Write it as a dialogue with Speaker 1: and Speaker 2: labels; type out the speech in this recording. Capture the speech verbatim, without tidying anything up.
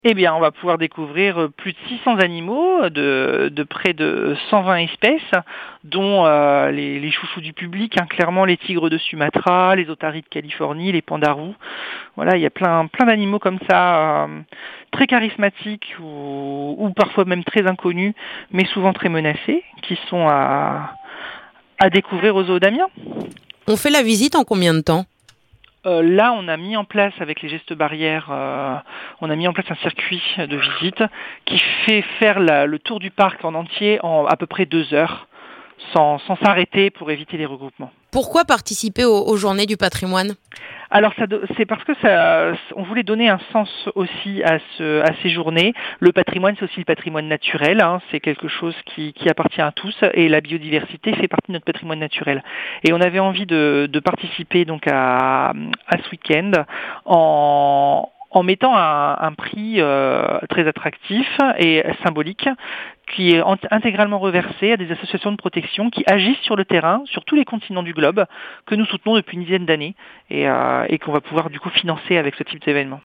Speaker 1: Eh bien, on va pouvoir découvrir euh, plus de six cents animaux de, de près de cent vingt espèces, dont euh, les, les chouchous du public, hein, clairement les tigres de Sumatra, les otaries de Californie, les pandas roux. Voilà, il y a plein, plein d'animaux comme ça, euh, très charismatiques ou, ou parfois même très inconnus, mais souvent très menacés, qui sont à, à découvrir au zoo d'Amiens.
Speaker 2: On fait la visite en combien de temps?
Speaker 1: Euh, là, on a mis en place, avec les gestes barrières, euh, on a mis en place un circuit de visite qui fait faire la- le tour du parc en entier en à peu près deux heures, sans, sans s'arrêter pour éviter les regroupements.
Speaker 2: Pourquoi participer aux, aux Journées du patrimoine?
Speaker 1: Alors, ça do- c'est parce que ça, on voulait donner un sens aussi à, ce, à ces journées. Le patrimoine, c'est aussi le patrimoine naturel, hein, c'est quelque chose qui, qui appartient à tous, et la biodiversité fait partie de notre patrimoine naturel. Et on avait envie de, de participer donc à, à ce week-end en, en mettant un, un prix euh, très attractif et symbolique qui est ent- intégralement reversé à des associations de protection qui agissent sur le terrain, sur tous les continents du globe, que nous soutenons depuis une dizaine d'années et, euh, et qu'on va pouvoir du coup financer avec ce type d'événement.